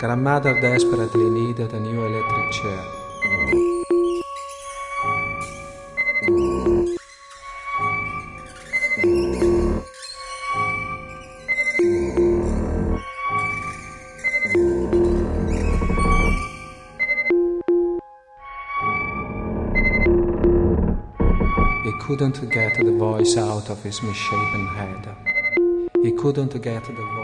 Grandmother desperately needed a new electric chair. He couldn't get the voice out of his misshapen head. He couldn't get the voice